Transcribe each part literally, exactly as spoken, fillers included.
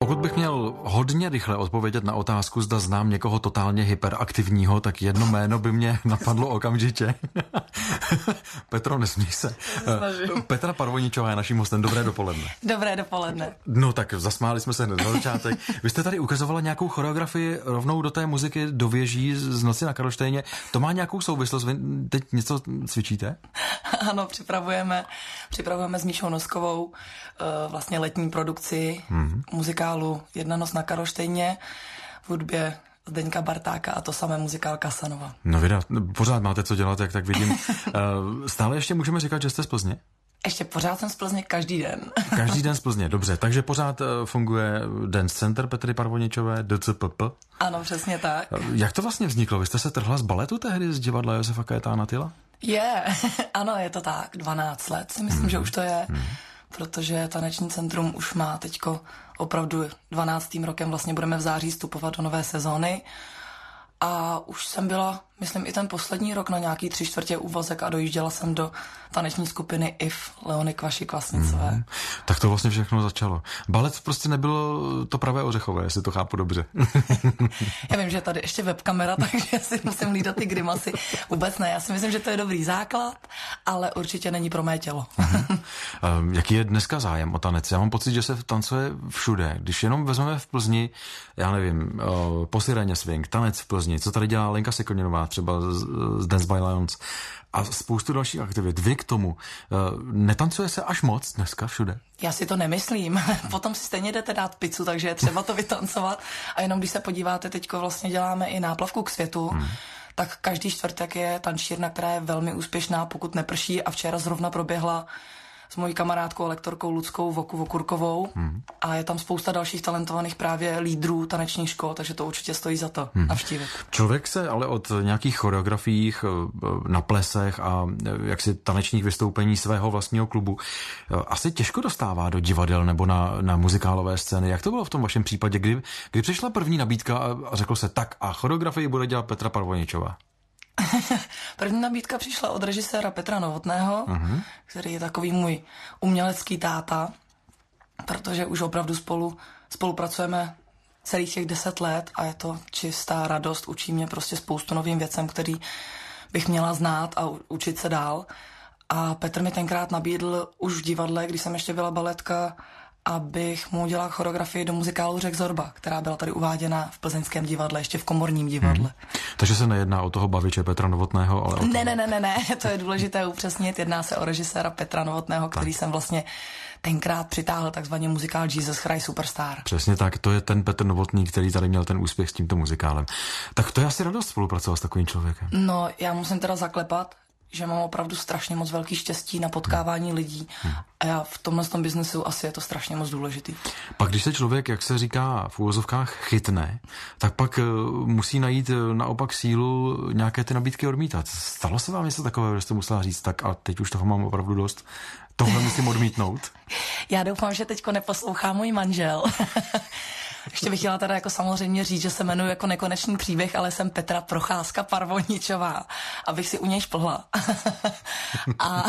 Pokud bych měl hodně rychle odpovědět na otázku, zda znám někoho totálně hyperaktivního, tak jedno jméno by mě napadlo okamžitě. Petro, nesmí se. Petra Parvoničová je naším hostem. Dobré dopoledne. Dobré dopoledne. No tak zasmáli jsme se hned na začátek. Vy jste tady ukazovala nějakou choreografii rovnou do té muziky, do věží z Noci na Karlštejně. To má nějakou souvislost? Vy teď něco cvičíte? Ano, připravujeme, připravujeme s Míšou Noskovou vlastně letní produkci mm-hmm. muzikálu Jedna noc na Karlštejně v hudbě Zdeňka Bartáka a to samé muzikál Casanova. No vida, pořád máte co dělat, jak tak vidím. Stále ještě můžeme říkat, že jste z Plzně? Ještě pořád jsem z Plzně každý den. Každý den z Plzně, dobře. Takže pořád funguje Dance Center Petry Parvoničové, D C P P? Ano, přesně tak. Jak to vlastně vzniklo? Vy jste se trhla z baletu tehdy z divadla Josefa Kajetána Tyla? Je, yeah. Ano, je to tak, dvanáct let si myslím, mm. že už to je, mm. protože Taneční centrum už má teďko opravdu dvanáctým rokem, vlastně budeme v září vstupovat do nové sezóny a už jsem byla, myslím, i ten poslední rok na nějaký tři čtvrtě úvazek a dojížděla jsem do taneční skupiny I F Leony Kvašik-Vlastnicové. Mm. Tak to vlastně všechno začalo. Balet prostě nebylo to pravé ořechové, jestli to chápu dobře. Já vím, že je tady ještě webkamera, takže si musím hlídat ty grimasy. Vůbec ne, já si myslím, že to je dobrý základ, ale určitě není pro mé tělo. um, jaký je dneska zájem o tanec? Já mám pocit, že se tancuje všude. Když jenom vezmeme v Plzni, já nevím, uh, po Siréně swing, tanec v Plzni, co tady dělá Lenka Sikoninová, třeba z, z Dance by Lions a spoustu dalších aktivit. Vy k tomu. Netancuje se až moc dneska všude? Já si to nemyslím. Potom si stejně jdete dát pizzu, takže je třeba to vytancovat. A jenom když se podíváte, teďko vlastně děláme i náplavku k světu, hmm. tak každý čtvrtek je tančírna, která je velmi úspěšná, pokud neprší a včera zrovna proběhla s mojí kamarádkou, lektorkou Luckou Voku Vokurkovou hmm. a je tam spousta dalších talentovaných právě lídrů tanečních škol, takže to určitě stojí za to hmm. navštívit. Člověk se ale od nějakých choreografiích na plesech a jaksi tanečních vystoupení svého vlastního klubu asi těžko dostává do divadel nebo na, na muzikálové scény. Jak to bylo v tom vašem případě, kdy, kdy přišla první nabídka a řekl se tak a choreografii bude dělat Petra Parvoničová? První nabídka přišla od režiséra Petra Novotného, uh-huh. který je takový můj umělecký táta, protože už opravdu spolu spolupracujeme celých těch deset let a je to čistá radost, učí mě prostě spoustu novým věcem, který bych měla znát a učit se dál. A Petr mi tenkrát nabídl už v divadle, když jsem ještě byla baletka, abych mu udělal choreografii do muzikálu Řek Zorba, která byla tady uváděna v plzeňském divadle, ještě v komorním divadle. Hmm. Takže se nejedná o toho baviče Petra Novotného, ale o toho... Ne, ne, ne, ne, ne, to je důležité upřesnit. Jedná se o režiséra Petra Novotného, který tak. jsem vlastně tenkrát přitáhl takzvaně muzikál Jesus Christ Superstar. Přesně tak, to je ten Petr Novotný, který tady měl ten úspěch s tímto muzikálem. Tak to je asi radost spolupracovat s takovým člověkem. No, já musím teda zaklepat, že mám opravdu strašně moc velký štěstí na potkávání hmm. lidí a já v tomhle tom biznesu asi je to strašně moc důležitý. Pak když se člověk, jak se říká v úvozovkách, chytne, tak pak uh, musí najít uh, naopak sílu nějaké ty nabídky odmítat. Stalo se vám něco takového, že jste musela říct, tak a teď už toho mám opravdu dost, tohle musím odmítnout? Já doufám, že teďko neposlouchá můj manžel. Ještě bych chtěla teda jako samozřejmě říct, že se jmenuji jako Nekonečný příběh, ale jsem Petra Procházka Parvoničová, abych si u něj šplhla. A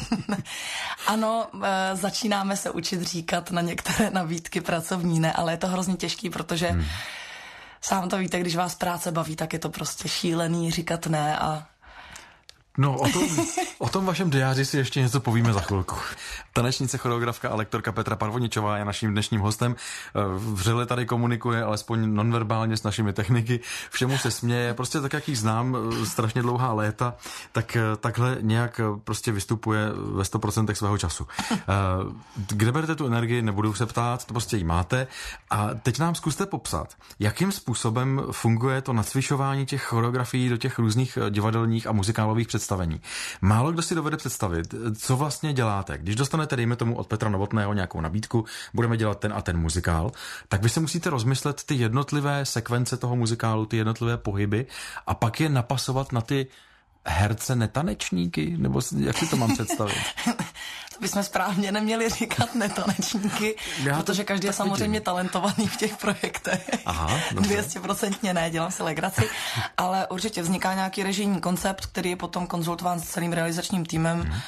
ano, začínáme se učit říkat na některé nabídky pracovní, ne, ale je to hrozně těžký, protože hmm. sám to víte, když vás práce baví, tak je to prostě šílený říkat ne a No, o tom, o tom vašem diáři si ještě něco povíme za chvilku. Tanečnice, choreografka a lektorka Petra Parvoničová je naším dnešním hostem. Vřele tady komunikuje, alespoň nonverbálně s našimi techniky. Všemu se směje. Prostě tak, jak ji znám strašně dlouhá léta, tak takhle nějak prostě vystupuje ve sto procent svého času. Kde berete tu energii, nebudu se ptát, to prostě ji máte. A teď nám zkuste popsat, jakým způsobem funguje to nacvičování těch choreografií do těch různých divadelních a muzikálových představení. Málo kdo si dovede představit, co vlastně děláte. Když dostanete, dejme tomu, od Petra Novotného nějakou nabídku, budeme dělat ten a ten muzikál, tak vy se musíte rozmyslet ty jednotlivé sekvence toho muzikálu, ty jednotlivé pohyby a pak je napasovat na ty herce netanečníky, nebo jak si to mám představit? To bychom správně neměli říkat netanečníky, Já protože každý je samozřejmě vidím. talentovaný v těch projektech. Aha, dvě stě procent ne, dělám si legraci, ale určitě vzniká nějaký režijní koncept, který je potom konzultován s celým realizačním týmem. Hmm.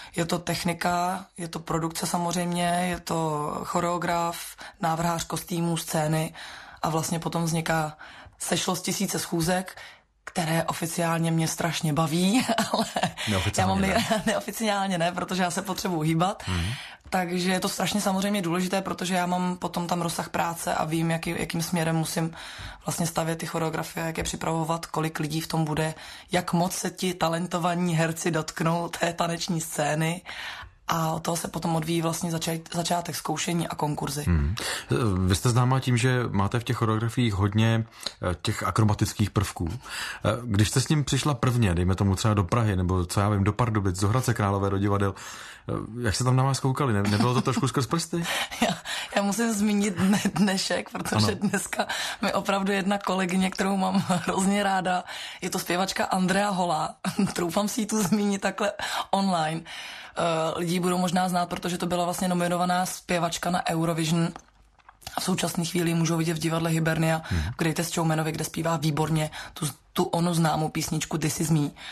Je to technika, je to produkce samozřejmě, je to choreograf, návrhář kostýmů, scény a vlastně potom vzniká sešlost tisíce schůzek, které oficiálně mě strašně baví, ale já mám ne. neoficiálně ne, protože já se potřebuji hýbat. Hmm. Takže je to strašně samozřejmě důležité, protože já mám potom tam rozsah práce a vím, jaký, jakým směrem musím vlastně stavět ty choreografie, jak je připravovat, kolik lidí v tom bude, jak moc se ti talentovaní herci dotknou té taneční scény. A od toho se potom odvíjí vlastně začát, začátek zkoušení a konkurzy. Hmm. Vy jste známá tím, že máte v těch choreografiích hodně těch akrobatických prvků. Když jste s ním přišla prvně, dejme tomu třeba do Prahy, nebo co já vím, do Pardubic, do Hradce Králové, do divadel, jak se tam na vás koukali? Ne, nebylo to trošku skrz prsty? Já, já musím zmínit dne, dnešek, protože ano. Dneska mi opravdu jedna kolegyně, kterou mám hrozně ráda, je to zpěvačka Andrea Holá. Troufám si ji tu zmínit takhle online. Uh, lidi budou možná znát, protože to byla vlastně nominovaná zpěvačka na Eurovision. A v současné chvíli můžou vidět v divadle Hibernia hmm. v Greatest Showmanovi, kde zpívá výborně tu, tu onu známou písničku This is me.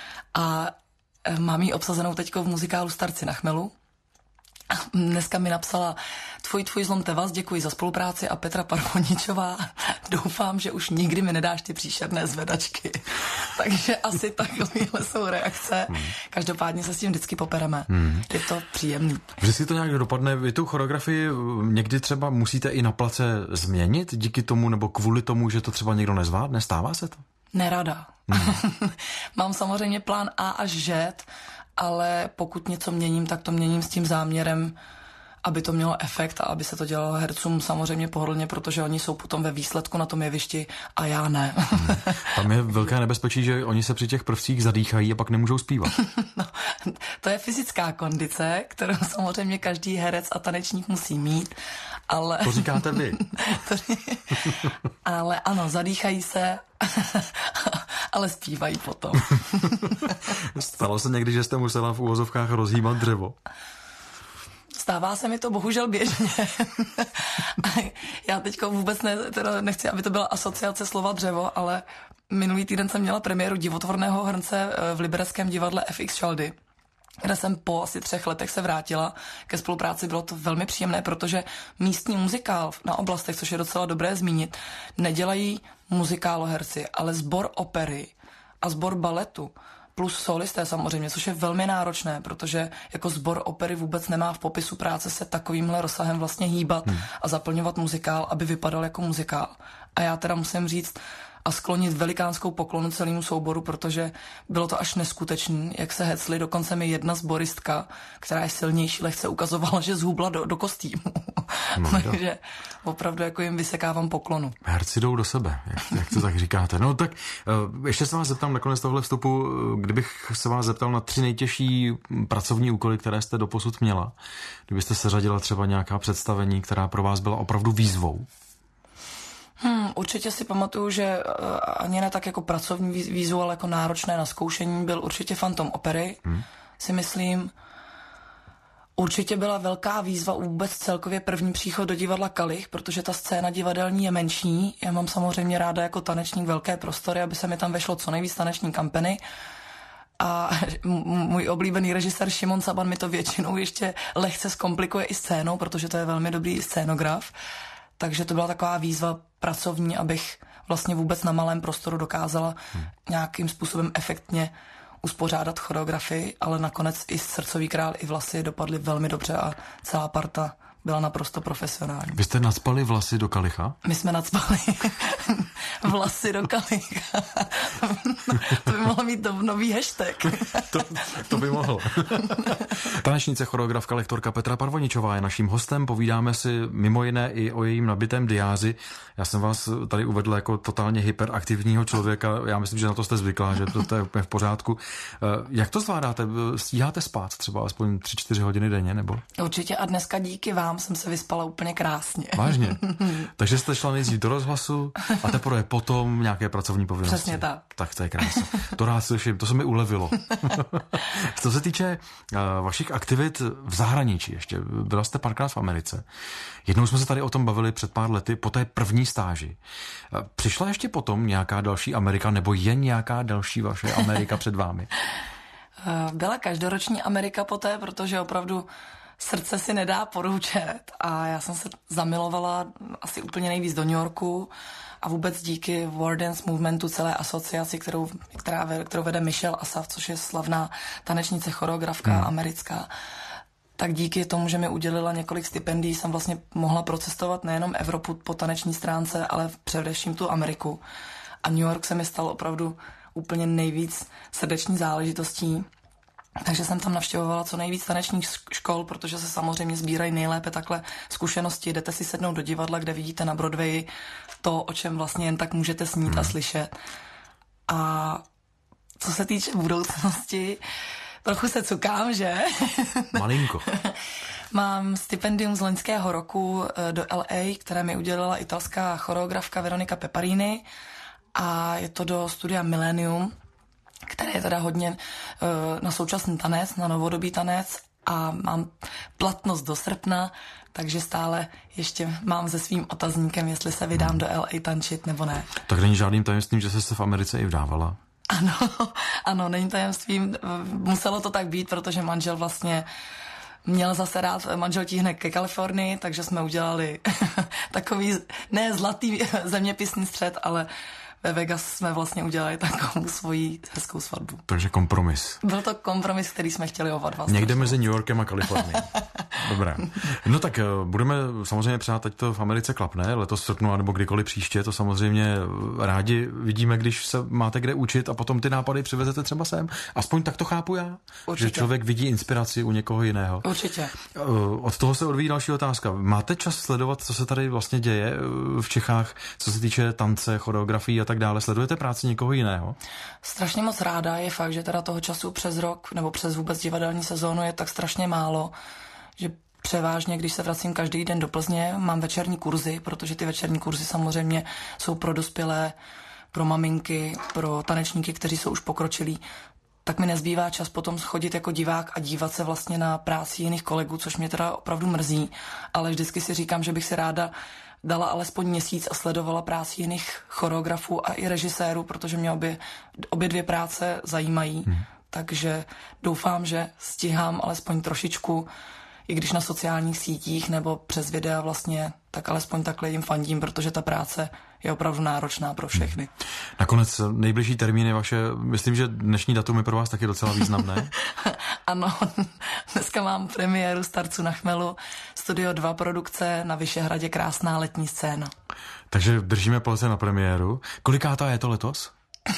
A uh, mám ji obsazenou teďko v muzikálu Starci na chmelu. A dneska mi napsala tvůj, tvůj zlomte vás, děkuji za spolupráci a Petra Parvoničová. Doufám, že už nikdy mi nedáš ty příšerné zvedačky. Takže asi takovéhle jsou reakce. Hmm. Každopádně se s tím vždycky popereme. Hmm. Je to příjemný. Vždycky to nějak dopadne. Vy tu choreografii někdy třeba musíte i na place změnit díky tomu nebo kvůli tomu, že to třeba někdo nezvládne? Stává se to? Nerada. Hmm. Mám samozřejmě plán A až Z, ale pokud něco měním, tak to měním s tím záměrem, aby to mělo efekt a aby se to dělalo hercům samozřejmě pohodlně, protože oni jsou potom ve výsledku na tom jevišti a já ne. Hmm. Tam je velké nebezpečí, že oni se při těch prvcích zadýchají a pak nemůžou zpívat. No, to je fyzická kondice, kterou samozřejmě každý herec a tanečník musí mít, ale... To říkáte vy. Ale ano, zadýchají se, ale zpívají potom. Stalo se někdy, že jste musela v uvozovkách rozhýbat dřevo? Stává se mi to bohužel běžně. Já teďko vůbec ne, teda nechci, aby to byla asociace slova dřevo, ale minulý týden jsem měla premiéru divotvorného hrnce v libereckém divadle F X Šaldy, kde jsem po asi třech letech se vrátila ke spolupráci. Bylo to velmi příjemné, protože místní muzikál na oblastech, což je docela dobré zmínit, nedělají muzikáloherci, ale sbor opery a sbor baletu. Plus solisté samozřejmě, což je velmi náročné, protože jako sbor opery vůbec nemá v popisu práce se takovýmhle rozsahem vlastně hýbat hmm. a zaplňovat muzikál, aby vypadal jako muzikál. A já teda musím říct a sklonit velikánskou poklonu celému souboru, protože bylo to až neskutečný, jak se hecli. Dokonce mi jedna zboristka, která je silnější, lehce ukazovala, že zhubla do, do kostýmu. No, takže opravdu jako jim vysekávám poklonu. Herci jdou do sebe, jak, jak to tak říkáte. No tak uh, ještě se vás zeptám nakonec tohle vstupu, kdybych se vás zeptal na tři nejtěžší pracovní úkoly, které jste doposud měla. Kdybyste seřadila třeba nějaká představení, která pro vás byla opravdu výzvou. Hmm, určitě si pamatuju, že uh, ani ne tak jako pracovní výzvu, ale jako náročné na zkoušení byl určitě Fantom opery, hmm. si myslím. Určitě byla velká výzva vůbec celkově první příchod do divadla Kalich, protože ta scéna divadelní je menší. Já mám samozřejmě ráda jako tanečník velké prostory, aby se mi tam vešlo co nejvíc taneční kampany. A můj oblíbený režisér Šimon Saban mi to většinou ještě lehce zkomplikuje i scénou, protože to je velmi dobrý scénograf. Takže to byla taková výzva pracovní, abych vlastně vůbec na malém prostoru dokázala hmm. nějakým způsobem efektně uspořádat choreografii, ale nakonec i Srdcový král, i Vlasy dopadly velmi dobře a celá parta byla naprosto profesionální. Vy jste nacpali Vlasy do Kalicha? My jsme nacpali Vlasy do Kalicha. To by mohl mít nový hashtag. to, to by mohlo. Tanečnice, choreografka, lektorka Petra Parvoničová je naším hostem. Povídáme si mimo jiné i o jejím nabitém diáři. Já jsem vás tady uvedl jako totálně hyperaktivního člověka. Já myslím, že na to jste zvyklá, že to, to je úplně v pořádku. Jak to zvládáte? Stíháte spát třeba aspoň tři čtyři hodiny denně, nebo? Určitě a dneska díky vám jsem se vyspala úplně krásně. Vážně? Takže jste šla nejdřív do rozhlasu a teprve potom nějaké pracovní povinnosti. Přesně tak. Tak to je krásné. To rád slyším, to se mi ulevilo. Co se týče uh, vašich aktivit v zahraničí ještě, byla jste párkrát v Americe. Jednou jsme se tady o tom bavili před pár lety po té první stáži. Uh, přišla ještě potom nějaká další Amerika nebo je nějaká další vaše Amerika před vámi? Byla každoroční Amerika poté, protože opravdu srdce si nedá poroučet a já jsem se zamilovala asi úplně nejvíc do New Yorku a vůbec díky War Dance Movementu, celé asociaci, kterou, která, kterou vede Michelle Asaf, což je slavná tanečnice, choreografka hmm. americká, tak díky tomu, že mi udělila několik stipendií, jsem vlastně mohla procestovat nejenom Evropu po taneční stránce, ale především tu Ameriku. A New York se mi stal opravdu úplně nejvíc srdeční záležitostí. Takže jsem tam navštěvovala co nejvíc tanečních škol, protože se samozřejmě sbírají nejlépe takhle zkušenosti. Jdete si sednout do divadla, kde vidíte na Broadwayi to, o čem vlastně jen tak můžete snít hmm. a slyšet. A co se týče budoucnosti, trochu se cukám, že? Malinko. Mám stipendium z loňského roku do L A, které mi udělala italská choreografka Veronika Peparini a je to do studia Millennium, které je teda hodně uh, na současný tanec, na novodobý tanec a mám platnost do srpna, takže stále ještě mám se svým otazníkem, jestli se vydám do L A tančit nebo ne. Tak není žádným tajemstvím, že jsi se v Americe i vdávala? Ano, ano, není tajemstvím. Muselo to tak být, protože manžel vlastně měl zase rád, manžel tíhne ke Kalifornii, takže jsme udělali takový, ne zlatý zeměpisný střed, ale ve Vegas jsme vlastně udělali takovou svoji hezkou svatbu. Takže kompromis. Byl to kompromis, který jsme chtěli oba dva. Někde mezi New Yorkem a Kalifornií. Dobré. No tak budeme samozřejmě přát, teď to v Americe klapne, letos v srpnu nebo kdykoliv příště, to samozřejmě rádi vidíme, když se máte kde učit a potom ty nápady přivezete třeba sem. Aspoň tak to chápu já. Určitě. Že člověk vidí inspiraci u někoho jiného. Určitě. Od toho se odvíjí další otázka. Máte čas sledovat, co se tady vlastně děje v Čechách, co se týče tance, choreografii a tak dále? Sledujete práci někoho jiného? Strašně moc ráda, je fakt, že teda toho času přes rok nebo přes vůbec divadelní sezónu je tak strašně málo, že převážně, když se vracím každý den do Plzně, mám večerní kurzy, protože ty večerní kurzy samozřejmě jsou pro dospělé, pro maminky, pro tanečníky, kteří jsou už pokročilí, tak mi nezbývá čas potom chodit jako divák a dívat se vlastně na práci jiných kolegů, což mě teda opravdu mrzí, ale vždycky si říkám, že bych si ráda dala alespoň měsíc a sledovala práci jiných choreografů a i režisérů, protože mě obě, obě dvě práce zajímají. Hmm. Takže doufám, že stíhám alespoň trošičku, i když na sociálních sítích nebo přes videa vlastně, tak alespoň takhle jim fandím, protože ta práce je opravdu náročná pro všechny. Nakonec nejbližší termíny vaše, myslím, že dnešní datum je pro vás taky docela významné. Ano, dneska mám premiéru Starců na chmelu, Studio dva produkce na Vyšehradě, krásná letní scéna. Takže držíme palce na premiéru. Kolikátá je to letos?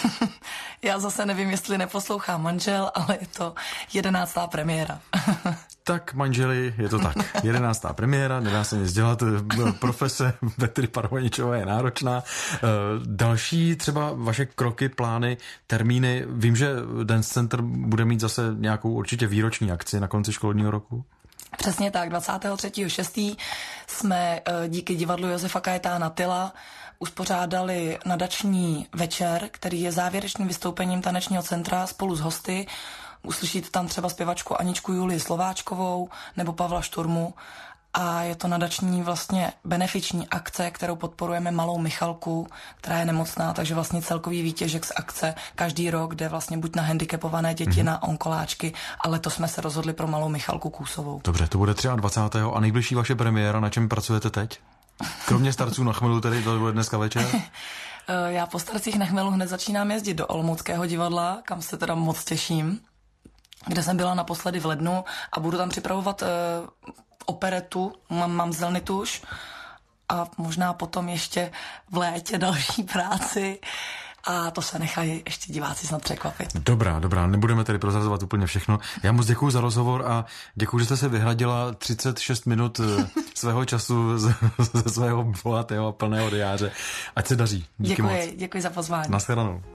Já zase nevím, jestli neposlouchá manžel, ale je to jedenáctá premiéra. Tak manželi, je to tak. Jedenáctá premiéra, nedá se nic dělat, profese Petry Parvoničové je náročná. Další třeba vaše kroky, plány, termíny. Vím, že Dance Center bude mít zase nějakou určitě výroční akci na konci školního roku. Přesně tak, dvacátého třetího šestého jsme díky divadlu Josefa Kajetána Tyla uspořádali nadační večer, který je závěrečným vystoupením tanečního centra spolu s hosty. Uslyšíte tam třeba zpěvačku Aničku Julii Slováčkovou nebo Pavla Šturmu a je to nadační vlastně benefiční akce, kterou podporujeme malou Michalku, která je nemocná, takže vlastně celkový výtěžek z akce každý rok jde vlastně buď na handicapované děti, mm-hmm. na onkoláčky, ale to jsme se rozhodli pro malou Michalku Kůsovou. Dobře, to bude dvacátého třetího a nejbližší vaše premiéra, na čem pracujete teď? Kromě Starců na chmelu, tedy to bude dneska večer? Já po Starcích na chmelu hned začínám jezdit do Olomouckého divadla, kam se teda moc těším, kde jsem byla naposledy v lednu a budu tam připravovat uh, operetu, mám, mám Zelny tuš a možná potom ještě v létě další práci a to se nechají ještě diváci snad překvapit. Dobrá, dobrá, nebudeme tedy prozrazovat úplně všechno. Já moc děkuju za rozhovor a děkuju, že jste se vyhradila třicet šest minut svého času ze svého bohatého a plného diáře. Ať se daří. Díky děkuji, moc. Děkuji za pozvání. Naschledanou.